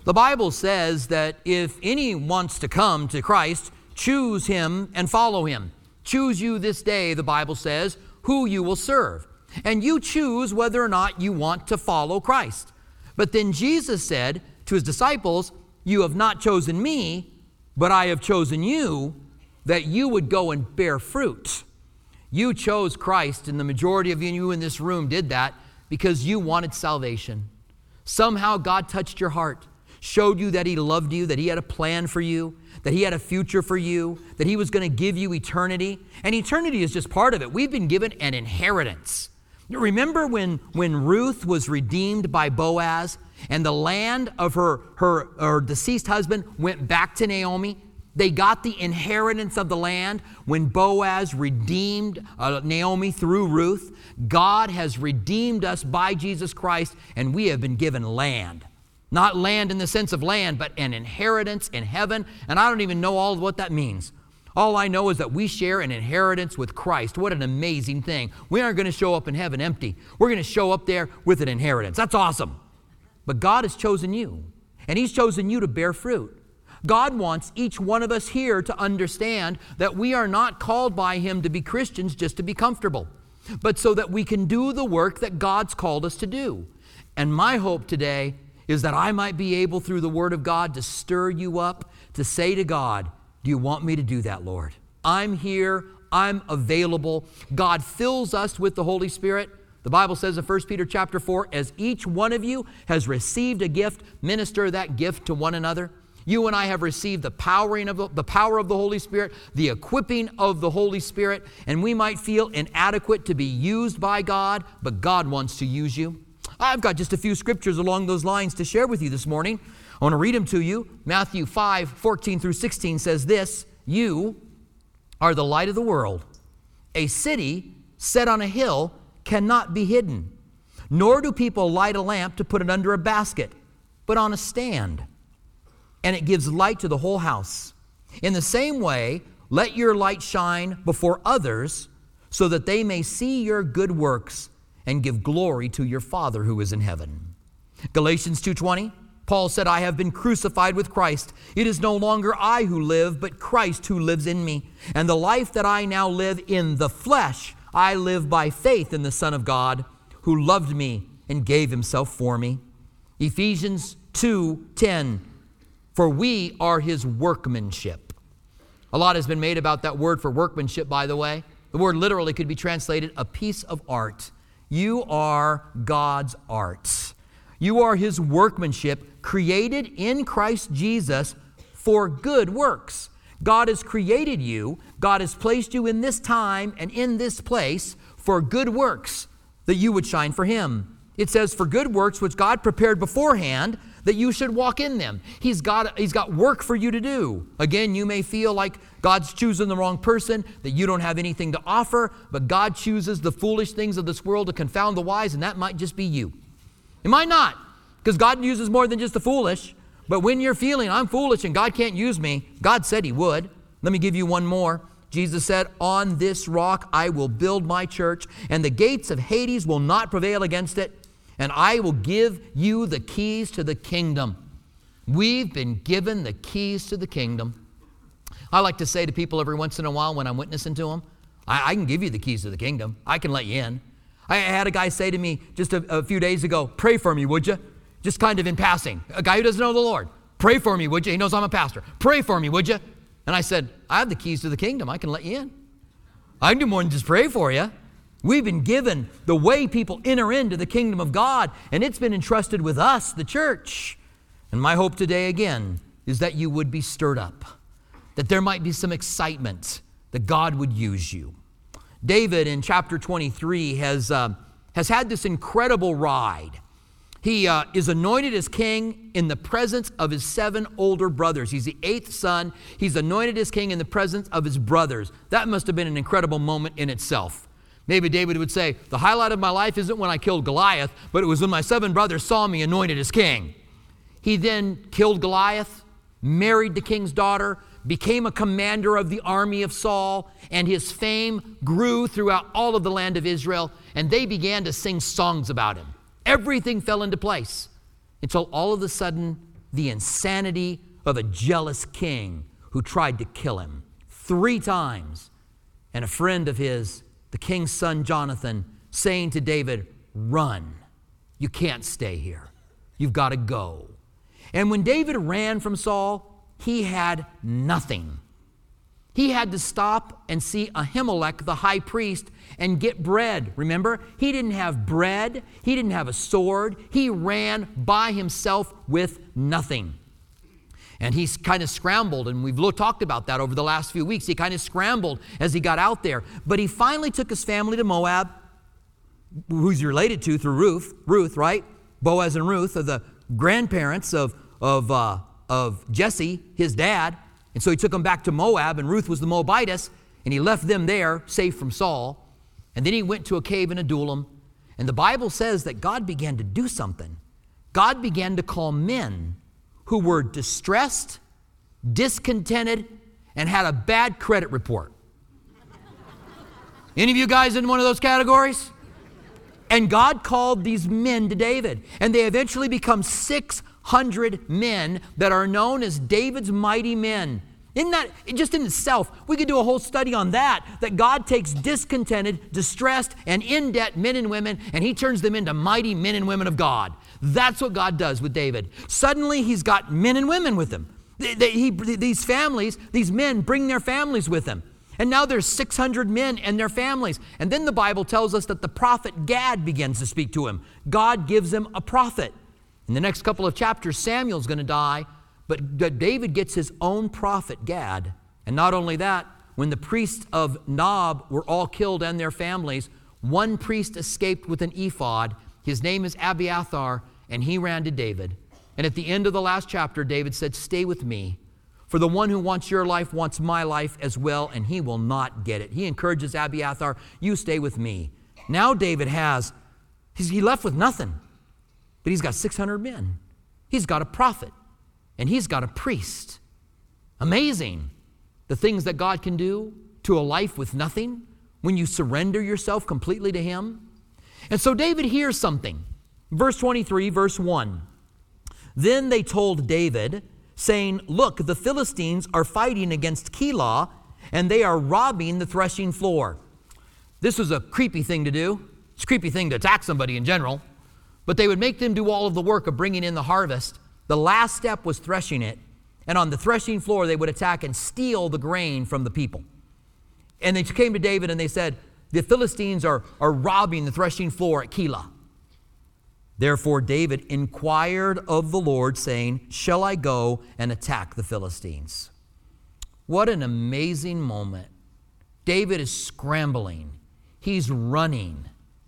The Bible says that if any wants to come to Christ, choose him and follow him. Choose you this day, the Bible says, who you will serve. And you choose whether or not you want to follow Christ. But then Jesus said to his disciples, you have not chosen me, but I have chosen you, that you would go and bear fruit. You chose Christ, and the majority of you in this room did that because you wanted salvation. Somehow God touched your heart, showed you that he loved you, that he had a plan for you, that he had a future for you, that he was going to give you eternity. And eternity is just part of it. We've been given an inheritance. Remember when Ruth was redeemed by Boaz and the land of her deceased husband went back to Naomi? They got the inheritance of the land when Boaz redeemed Naomi through Ruth. God has redeemed us by Jesus Christ, and we have been given land. Not land in the sense of land, but an inheritance in heaven. And I don't even know all of what that means. All I know is that we share an inheritance with Christ. What an amazing thing. We aren't going to show up in heaven empty. We're going to show up there with an inheritance. That's awesome. But God has chosen you, and he's chosen you to bear fruit. God wants each one of us here to understand that we are not called by him to be Christians just to be comfortable, but so that we can do the work that God's called us to do. And my hope today is that I might be able, through the Word of God, to stir you up, to say to God, do you want me to do that, Lord? I'm here. I'm available. God fills us with the Holy Spirit. The Bible says in 1 Peter chapter 4, as each one of you has received a gift, minister that gift to one another. You and I have received the power of the Holy Spirit, the equipping of the Holy Spirit, and we might feel inadequate to be used by God, but God wants to use you. I've got just a few scriptures along those lines to share with you this morning. I want to read them to you. Matthew 5:14 through 16 says this, you are the light of the world. A city set on a hill cannot be hidden, nor do people light a lamp to put it under a basket, but on a stand, and it gives light to the whole house. In the same way, let your light shine before others so that they may see your good works and give glory to your Father who is in heaven. Galatians 2:20, Paul said, I have been crucified with Christ. It is no longer I who live, but Christ who lives in me. And the life that I now live in the flesh, I live by faith in the Son of God, who loved me and gave himself for me. Ephesians 2:10, for we are his workmanship. A lot has been made about that word for workmanship, by the way. The word literally could be translated a piece of art. You are God's art. You are his workmanship, created in Christ Jesus for good works. God has created you. God has placed you in this time and in this place for good works, that you would shine for him. It says for good works which God prepared beforehand, that you should walk in them. He's got work for you to do. Again, you may feel like God's choosing the wrong person, that you don't have anything to offer, but God chooses the foolish things of this world to confound the wise, and that might just be you. It might not, because God uses more than just the foolish. But when you're feeling, I'm foolish and God can't use me, God said he would. Let me give you one more. Jesus said, on this rock I will build my church, and the gates of Hades will not prevail against it. And I will give you the keys to the kingdom. We've been given the keys to the kingdom. I like to say to people every once in a while when I'm witnessing to them, I can give you the keys to the kingdom. I can let you in. I had a guy say to me just a few days ago, pray for me, would you? Just kind of in passing. A guy who doesn't know the Lord. Pray for me, would you? He knows I'm a pastor. Pray for me, would you? And I said, I have the keys to the kingdom. I can let you in. I can do more than just pray for you. We've been given the way people enter into the kingdom of God, and it's been entrusted with us, the church. And my hope today, again, is that you would be stirred up, that there might be some excitement, that God would use you. David, in chapter 23, has had this incredible ride. He is anointed as king in the presence of his 7 older brothers. He's the 8th son. He's anointed as king in the presence of his brothers. That must have been an incredible moment in itself. Maybe David would say, the highlight of my life isn't when I killed Goliath, but it was when my 7 brothers saw me anointed as king. He then killed Goliath, married the king's daughter, became a commander of the army of Saul, and his fame grew throughout all of the land of Israel, and they began to sing songs about him. Everything fell into place until all of a sudden the insanity of a jealous king who tried to kill him 3 times. And a friend of his, the king's son Jonathan, saying to David, run. You can't stay here. You've got to go. And when David ran from Saul, he had nothing. He had to stop and see Ahimelech, the high priest, and get bread. Remember, he didn't have bread. He didn't have a sword. He ran by himself with nothing. And he's kind of scrambled, and we've talked about that over the last few weeks. He kind of scrambled as he got out there. But he finally took his family to Moab, who's he related to through Ruth, right? Boaz and Ruth are the grandparents of Jesse, his dad. And so he took them back to Moab, and Ruth was the Moabitess, and he left them there, safe from Saul. And then he went to a cave in Adullam. And the Bible says that God began to do something. God began to call men who were distressed, discontented, and had a bad credit report. Any of you guys in one of those categories? And God called these men to David, and they eventually become 600 men that are known as David's mighty men. Isn't that, just in itself, we could do a whole study on that God takes discontented, distressed, and in debt men and women, and he turns them into mighty men and women of God. That's what God does with David. Suddenly, he's got men and women with him. These families, these men bring their families with them. And now there's 600 men and their families. And then the Bible tells us that the prophet Gad begins to speak to him. God gives him a prophet. In the next couple of chapters, Samuel's going to die, but David gets his own prophet, Gad. And not only that, when the priests of Nob were all killed and their families, one priest escaped with an ephod. His name is Abiathar, and he ran to David. And at the end of the last chapter, David said, stay with me. For the one who wants your life wants my life as well, and he will not get it. He encourages Abiathar, you stay with me. Now David he left with nothing, but he's got 600 men. He's got a prophet, and he's got a priest. Amazing, the things that God can do to a life with nothing when you surrender yourself completely to him. And so David hears something. Verse 23, verse 1. Then they told David, saying, look, the Philistines are fighting against Keilah, and they are robbing the threshing floor. This was a creepy thing to do. It's a creepy thing to attack somebody in general. But they would make them do all of the work of bringing in the harvest. The last step was threshing it. And on the threshing floor, they would attack and steal the grain from the people. And they came to David and they said, the Philistines are robbing the threshing floor at Keilah. Therefore David inquired of the Lord, saying, shall I go and attack the Philistines? What an amazing moment. David is scrambling. He's running.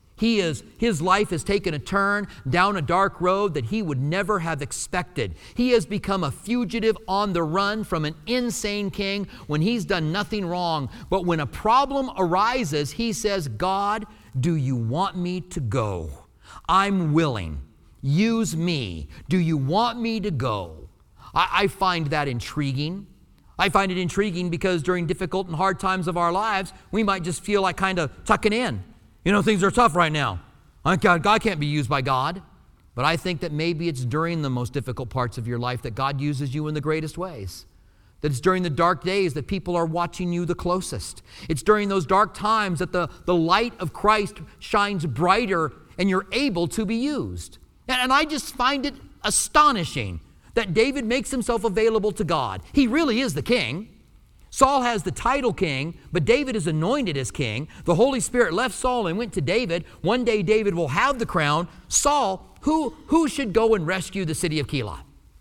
His life has taken a turn down a dark road that he would never have expected. He has become a fugitive on the run from an insane king when he's done nothing wrong. But when a problem arises, he says, God, do you want me to go? I'm willing. Use me. Do you want me to go? I find that intriguing. I find it intriguing because during difficult and hard times of our lives, we might just feel like kind of tucking in. You know, things are tough right now. God can't be used by God. But I think that maybe it's during the most difficult parts of your life that God uses you in the greatest ways. That it's during the dark days that people are watching you the closest. It's during those dark times that the light of Christ shines brighter and you're able to be used. And I just find it astonishing that David makes himself available to God. He really is the king. Saul has the title king, but David is anointed as king. The Holy Spirit left Saul and went to David. One day David will have the crown. Saul, who should go and rescue the city of Keilah?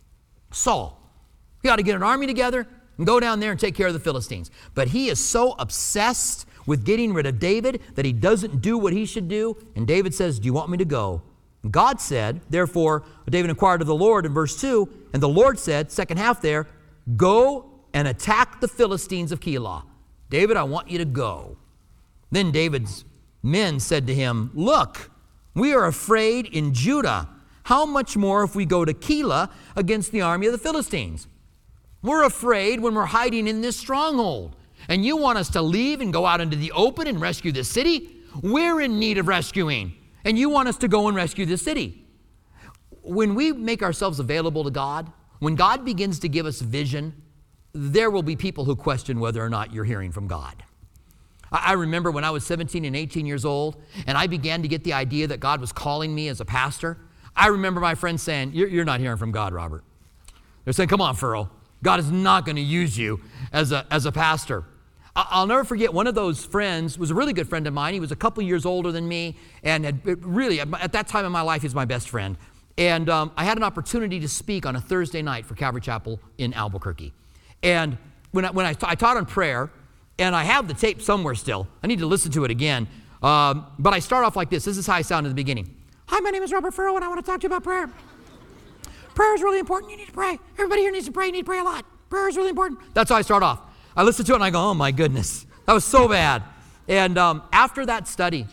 Saul. He ought to get an army together and go down there and take care of the Philistines. But he is so obsessed with getting rid of David that he doesn't do what he should do. And David says, do you want me to go? And God said, therefore, David inquired of the Lord in verse 2, and the Lord said, second half there, go and attack the Philistines of Keilah. David, I want you to go. Then David's men said to him, look, we are afraid in Judah. How much more if we go to Keilah against the army of the Philistines? We're afraid when we're hiding in this stronghold. And you want us to leave and go out into the open and rescue this city? We're in need of rescuing. And you want us to go and rescue this city. When we make ourselves available to God, when God begins to give us vision, there will be people who question whether or not you're hearing from God. I remember when I was 17 and 18 years old, and I began to get the idea that God was calling me as a pastor. I remember my friends saying, you're not hearing from God, Robert. They're saying, come on, Furl. God is not going to use you as a pastor. I'll never forget, one of those friends was a really good friend of mine. He was a couple years older than me, and had really, at that time in my life, he was my best friend. And I had an opportunity to speak on a Thursday night for Calvary Chapel in Albuquerque. And when I taught on prayer, and I have the tape somewhere still. I need to listen to it again. But I start off like this. This is how I sound in the beginning. Hi, my name is Robert Furl, and I want to talk to you about prayer. Prayer is really important. You need to pray. Everybody here needs to pray. You need to pray a lot. Prayer is really important. That's how I start off. I listen to it, and I go, oh, my goodness. That was so bad. And after that study,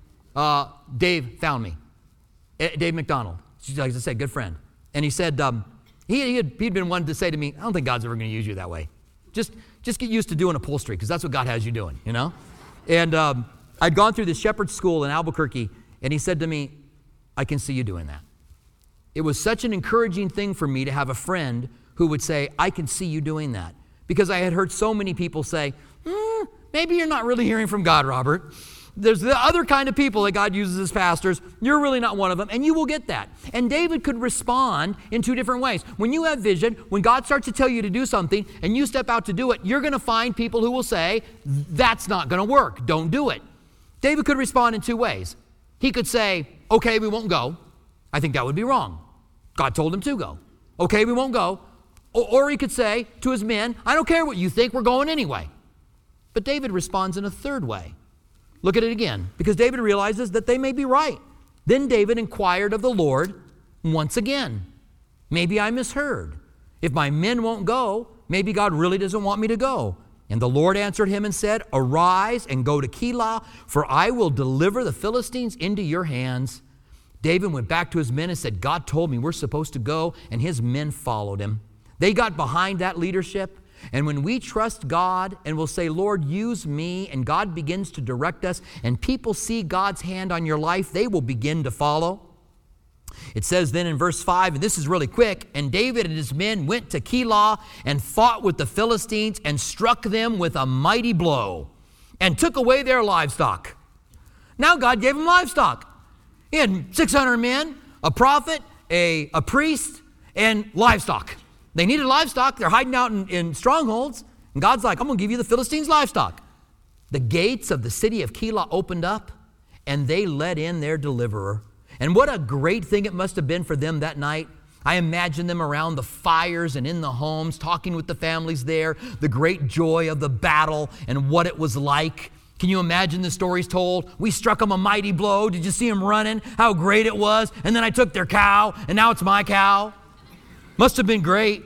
Dave found me. Dave McDonald. Like I said, good friend. And he said, he'd been one to say to me, I don't think God's ever going to use you that way. Just get used to doing upholstery, because that's what God has you doing, you know? And I'd gone through the shepherd's school in Albuquerque, and he said to me, I can see you doing that. It was such an encouraging thing for me to have a friend who would say, I can see you doing that. Because I had heard so many people say, maybe you're not really hearing from God, Robert. There's the other kind of people that God uses as pastors. You're really not one of them, and you will get that. And David could respond in two different ways. When you have vision, when God starts to tell you to do something, and you step out to do it, you're going to find people who will say, that's not going to work. Don't do it. David could respond in two ways. He could say, okay, we won't go. I think that would be wrong. God told him to go. Okay, we won't go. Or he could say to his men, I don't care what you think, we're going anyway. But David responds in a third way. Look at it again, because David realizes that they may be right. Then David inquired of the Lord once again. Maybe I misheard. If my men won't go, maybe God really doesn't want me to go. And the Lord answered him and said, arise and go to Keilah, for I will deliver the Philistines into your hands. David went back to his men and said, God told me we're supposed to go, and his men followed him. They got behind that leadership. And when we trust God and will say, Lord, use me, and God begins to direct us, and people see God's hand on your life, they will begin to follow. It says then in verse 5, and this is really quick, and David and his men went to Keilah and fought with the Philistines and struck them with a mighty blow and took away their livestock. Now God gave them livestock. He had 600 men, a prophet, a priest, and livestock. They needed livestock. They're hiding out in strongholds. And God's like, I'm going to give you the Philistines' livestock. The gates of the city of Keilah opened up, and they let in their deliverer. And what a great thing it must have been for them that night. I imagine them around the fires and in the homes, talking with the families there, the great joy of the battle and what it was like. Can you imagine the stories told? We struck them a mighty blow. Did you see them running? How great it was. And then I took their cow, and now it's my cow. Must have been great.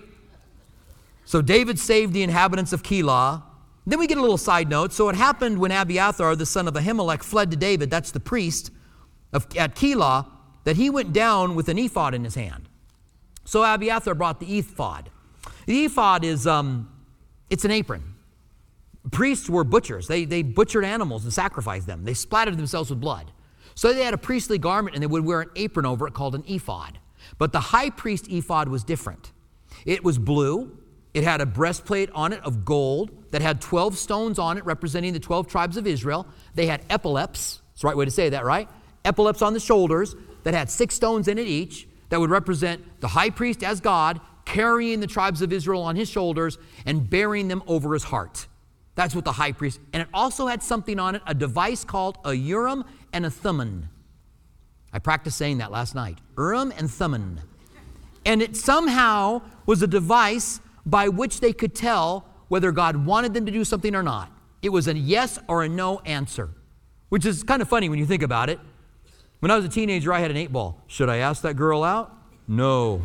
So David saved the inhabitants of Keilah. Then we get a little side note. So it happened when Abiathar, the son of Ahimelech, fled to David, that's the priest at Keilah, that he went down with an ephod in his hand. So Abiathar brought the ephod. The ephod is, it's an apron. Priests were butchers. They butchered animals and sacrificed them. They splattered themselves with blood. So they had a priestly garment, and they would wear an apron over it called an ephod. But the high priest ephod was different. It was blue. It had a breastplate on it of gold that had 12 stones on it representing the 12 tribes of Israel. They had epaulettes. That's the right way to say that, right? Epaulettes on the shoulders that had 6 stones in it each that would represent the high priest as God carrying the tribes of Israel on his shoulders and bearing them over his heart. That's what the high priest. And it also had something on it, a device called a Urim and a Thummim. I practiced saying that last night. Urim and Thummim. And it somehow was a device by which they could tell whether God wanted them to do something or not. It was a yes or a no answer, which is kind of funny when you think about it. When I was a teenager, I had an 8-ball. Should I ask that girl out? No.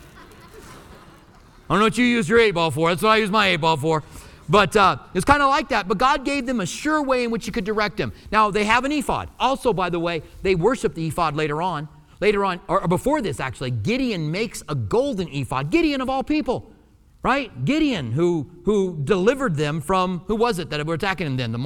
I don't know what you use your 8-ball for. That's what I use my 8-ball for. But it's kind of like that. But God gave them a sure way in which He could direct them. Now, they have an ephod. Also, by the way, they worship the ephod later on. Later on, or before this actually, Gideon makes a golden ephod. Gideon of all people, right? Gideon, who delivered them from, who was it that were attacking them then? The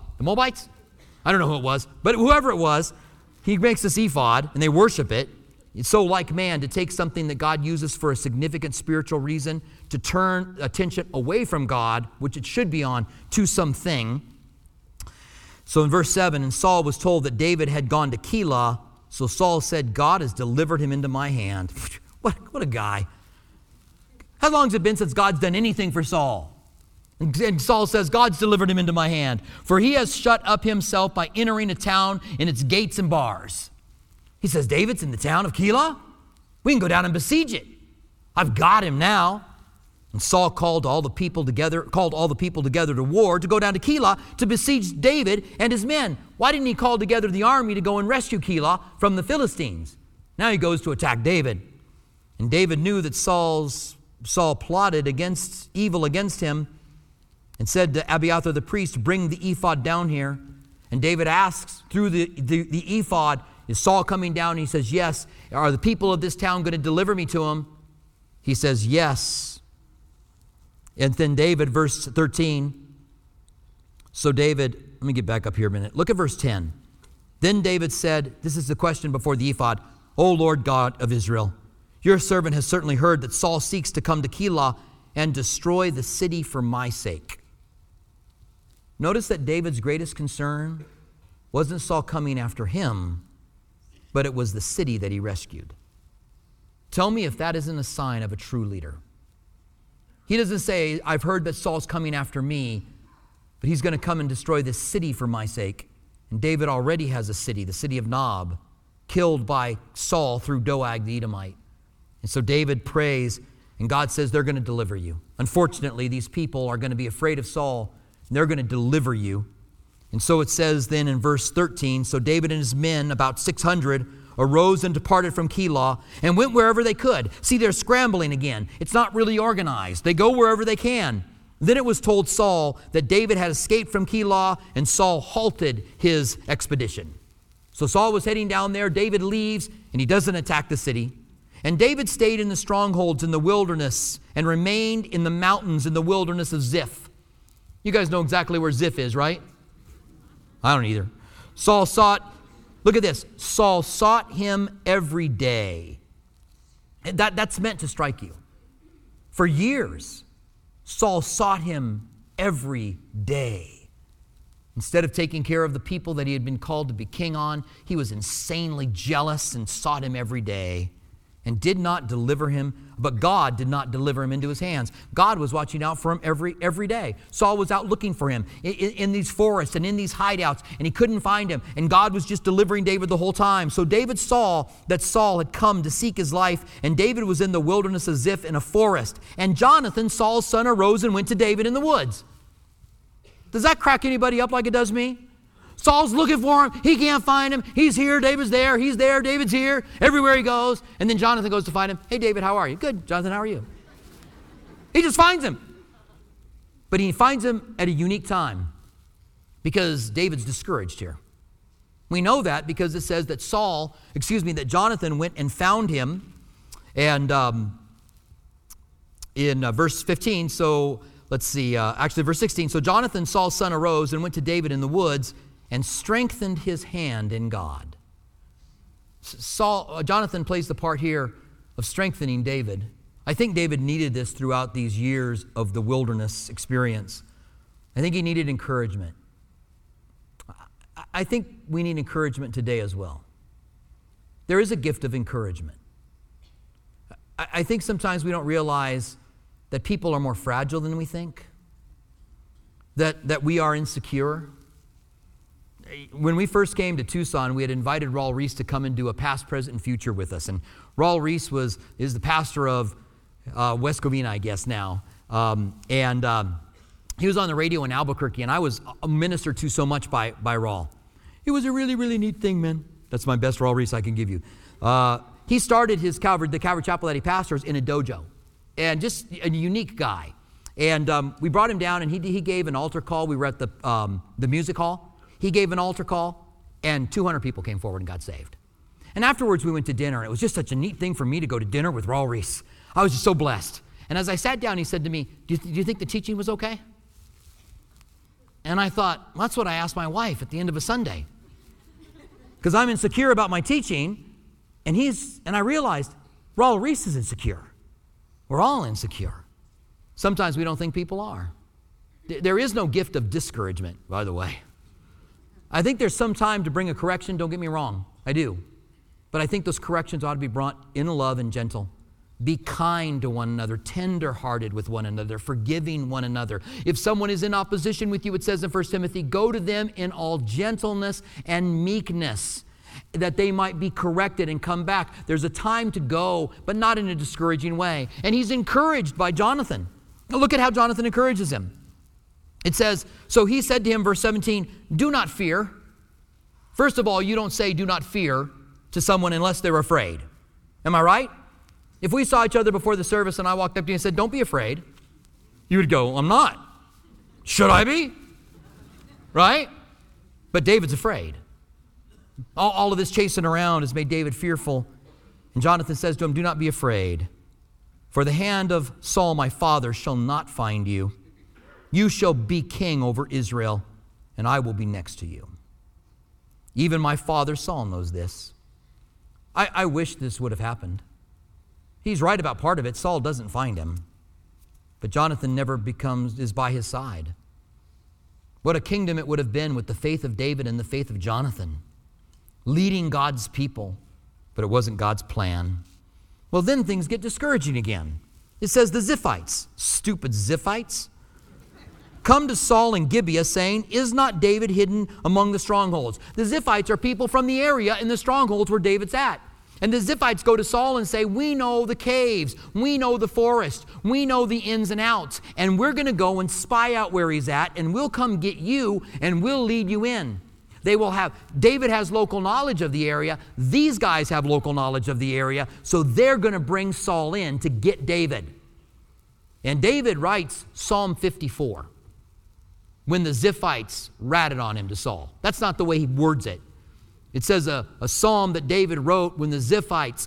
Moabites? I don't know who it was. But whoever it was, he makes this ephod, and they worship it. It's so like man to take something that God uses for a significant spiritual reason, to turn attention away from God, which it should be on, to something. So in verse 7, and Saul was told that David had gone to Keilah. So Saul said, God has delivered him into my hand. What a guy. How long has it been since God's done anything for Saul? And Saul says, God's delivered him into my hand. For he has shut up himself by entering a town in its gates and bars. He says, David's in the town of Keilah? We can go down and besiege it. I've got him now. And Saul called all the people together to war to go down to Keilah to besiege David and his men. Why didn't he call together the army to go and rescue Keilah from the Philistines? Now he goes to attack David. And David knew that Saul plotted evil against him and said to Abiathar the priest, bring the ephod down here. And David asks through the ephod, is Saul coming down? And he says, yes. Are the people of this town going to deliver me to him? He says, yes. And then David, verse 13. So David, let me get back up here a minute. Look at verse 10. Then David said, this is the question before the ephod, O Lord God of Israel, your servant has certainly heard that Saul seeks to come to Keilah and destroy the city for my sake. Notice that David's greatest concern wasn't Saul coming after him, but it was the city that he rescued. Tell me if that isn't a sign of a true leader. He doesn't say, I've heard that Saul's coming after me, but he's going to come and destroy this city for my sake. And David already has a city, the city of Nob, killed by Saul through Doeg the Edomite. And so David prays, and God says they're going to deliver you. Unfortunately, these people are going to be afraid of Saul, and they're going to deliver you. And so it says then in verse 13, so David and his men, about 600, arose and departed from Keilah and went wherever they could. See, they're scrambling again. It's not really organized. They go wherever they can. Then it was told Saul that David had escaped from Keilah, and Saul halted his expedition. So Saul was heading down there. David leaves, and he doesn't attack the city. And David stayed in the strongholds in the wilderness and remained in the mountains in the wilderness of Ziph. You guys know exactly where Ziph is, right? I don't either. Look at this. Saul sought him every day. That's meant to strike you. For years, Saul sought him every day. Instead of taking care of the people that he had been called to be king on, he was insanely jealous and sought him every day and did not deliver him, but God did not deliver him into his hands. God was watching out for him every day. Saul was out looking for him in these forests and in these hideouts, and he couldn't find him, and God was just delivering David the whole time. So David saw that Saul had come to seek his life, and David was in the wilderness of Ziph in a forest. And Jonathan, Saul's son, arose and went to David in the woods. Does that crack anybody up like it does me? Saul's looking for him. He can't find him. He's here. David's there. He's there. David's here. Everywhere he goes. And then Jonathan goes to find him. Hey, David, how are you? Good. Jonathan, how are you? He just finds him. But he finds him at a unique time because David's discouraged here. We know that because it says that that Jonathan went and found him. And in verse 15, so let's see, verse 16. So Jonathan, Saul's son, arose and went to David in the woods and strengthened his hand in God. Jonathan plays the part here of strengthening David. I think David needed this throughout these years of the wilderness experience. I think he needed encouragement. I think we need encouragement today as well. There is a gift of encouragement. I think sometimes we don't realize that people are more fragile than we think, that we are insecure. When we first came to Tucson, we had invited Raul Reese to come and do a past, present, and future with us. And Raul Reese is the pastor of West Covina, I guess, now. He was on the radio in Albuquerque, and I was ministered to so much by Raul. It was a really, really neat thing, man. That's my best Raul Reese I can give you. He started the Calvary Chapel that he pastors in a dojo, and just a unique guy. And we brought him down, and he gave an altar call. We were at the music hall. He gave an altar call, and 200 people came forward and got saved. And afterwards, we went to dinner, and it was just such a neat thing for me to go to dinner with Raul Reese. I was just so blessed. And as I sat down, he said to me, do you think the teaching was okay? And I thought, well, that's what I asked my wife at the end of a Sunday. Because I'm insecure about my teaching, And I realized Raul Reese is insecure. We're all insecure. Sometimes we don't think people are. There is no gift of discouragement, by the way. I think there's some time to bring a correction, don't get me wrong. I do. But I think those corrections ought to be brought in love and gentle. Be kind to one another, tender-hearted with one another, forgiving one another. If someone is in opposition with you, it says in 1 Timothy, go to them in all gentleness and meekness, that they might be corrected and come back. There's a time to go, but not in a discouraging way. And he's encouraged by Jonathan. Look at how Jonathan encourages him. It says, so he said to him, verse 17, do not fear. First of all, you don't say do not fear to someone unless they're afraid. Am I right? If we saw each other before the service and I walked up to you and said, don't be afraid, you would go, I'm not. Should I be? Right? But David's afraid. All of this chasing around has made David fearful. And Jonathan says to him, do not be afraid, for the hand of Saul my father shall not find you. You shall be king over Israel, and I will be next to you. Even my father Saul knows this. I wish this would have happened. He's right about part of it. Saul doesn't find him. But Jonathan never is by his side. What a kingdom it would have been with the faith of David and the faith of Jonathan, leading God's people. But it wasn't God's plan. Well, then things get discouraging again. It says the Ziphites, stupid Ziphites, come to Saul in Gibeah saying, is not David hidden among the strongholds? The Ziphites are people from the area in the strongholds where David's at. And the Ziphites go to Saul and say, we know the caves, we know the forest, we know the ins and outs, and we're going to go and spy out where he's at, and we'll come get you, and we'll lead you in. David has local knowledge of the area, these guys have local knowledge of the area, so they're going to bring Saul in to get David. And David writes Psalm 54 when the Ziphites ratted on him to Saul. That's not the way he words it. It says a psalm that David wrote when the Ziphites,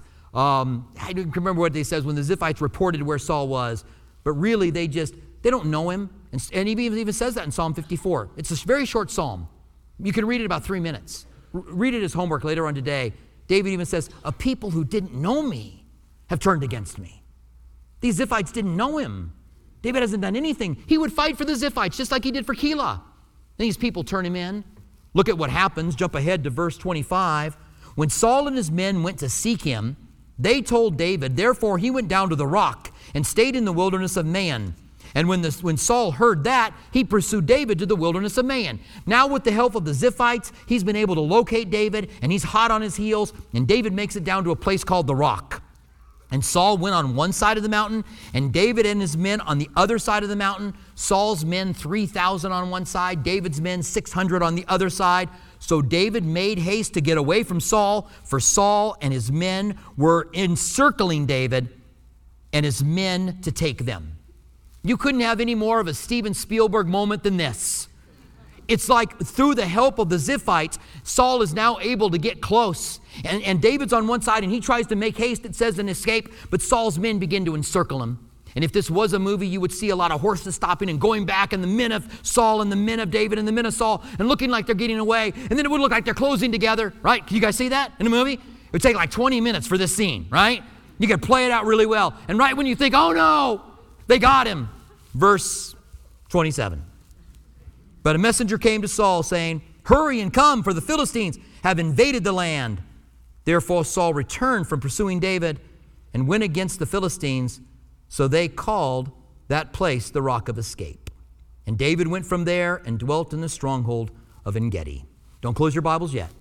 I don't remember what it says, when the Ziphites reported where Saul was, but really they don't know him. And he even says that in Psalm 54. It's a very short psalm. You can read it about 3 minutes. Read it as homework later on today. David even says, a people who didn't know me have turned against me. These Ziphites didn't know him. David hasn't done anything. He would fight for the Ziphites just like he did for Keilah. And these people turn him in. Look at what happens. Jump ahead to verse 25. When Saul and his men went to seek him, they told David, therefore he went down to the rock and stayed in the wilderness of Maon. And when Saul heard that, he pursued David to the wilderness of Maon. Now with the help of the Ziphites, he's been able to locate David, and he's hot on his heels, and David makes it down to a place called the rock. And Saul went on one side of the mountain, and David and his men on the other side of the mountain. Saul's men 3,000 on one side, David's men 600 on the other side. So David made haste to get away from Saul, for Saul and his men were encircling David and his men to take them. You couldn't have any more of a Steven Spielberg moment than this. It's like through the help of the Ziphites, Saul is now able to get close. And David's on one side and he tries to make haste, it says, and escape, but Saul's men begin to encircle him. And if this was a movie, you would see a lot of horses stopping and going back, and the men of Saul and the men of David and the men of Saul, and looking like they're getting away. And then it would look like they're closing together, right? Can you guys see that in the movie? It would take like 20 minutes for this scene, right? You could play it out really well. And right when you think, oh no, they got him. Verse 27. But a messenger came to Saul saying, hurry and come, for the Philistines have invaded the land. Therefore Saul returned from pursuing David and went against the Philistines. So they called that place the Rock of Escape. And David went from there and dwelt in the stronghold of En-Gedi. Don't close your Bibles yet.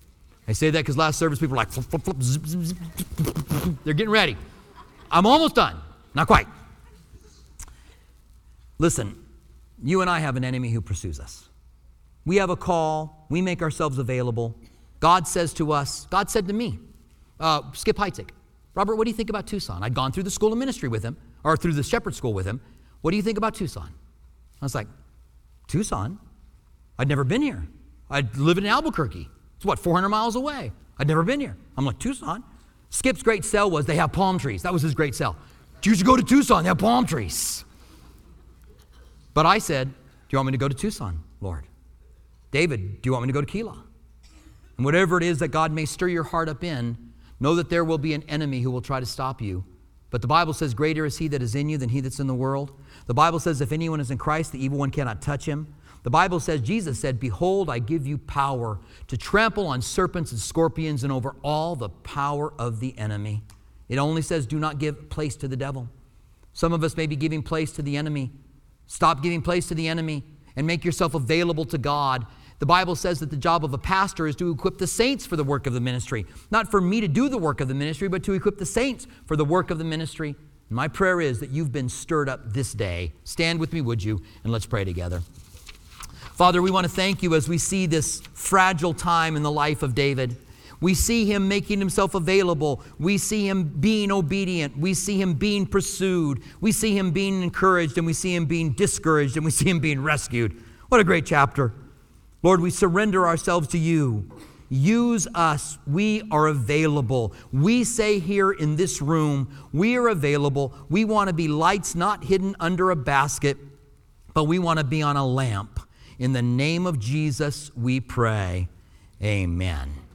I say that because last service people were like, flip, flip, flip, zip, zip, zip. They're getting ready. I'm almost done. Not quite. Listen, you and I have an enemy who pursues us. We have a call. We make ourselves available. God says to us, God said to me, Skip Heitzig, Robert, what do you think about Tucson? I'd gone through the school of ministry with him, or through the shepherd school with him. What do you think about Tucson? I was like, Tucson? I'd never been here. I live in Albuquerque. It's 400 miles away. I'd never been here. I'm like, Tucson? Skip's great sell was they have palm trees. That was his great sell. You should go to Tucson. They have palm trees. But I said, do you want me to go to Tucson, Lord? David, do you want me to go to Keilah? And whatever it is that God may stir your heart up in, Know that there will be an enemy who will try to stop you. But the Bible says, greater is he that is in you than he that's in the world. The Bible says, if anyone is in Christ, the evil one cannot touch him. The Bible says, Jesus said, behold, I give you power to trample on serpents and scorpions and over all the power of the enemy. It only says, do not give place to the devil. Some of us may be giving place to the enemy. Stop giving place to the enemy and make yourself available to God. The Bible says that the job of a pastor is to equip the saints for the work of the ministry. Not for me to do the work of the ministry, but to equip the saints for the work of the ministry. And my prayer is that you've been stirred up this day. Stand with me, would you? And let's pray together. Father, we want to thank you as we see this fragile time in the life of David. We see him making himself available. We see him being obedient. We see him being pursued. We see him being encouraged, and we see him being discouraged, and we see him being rescued. What a great chapter. Lord, we surrender ourselves to you. Use us. We are available. We say here in this room, we are available. We want to be lights not hidden under a basket, but we want to be on a lamp. In the name of Jesus, we pray. Amen.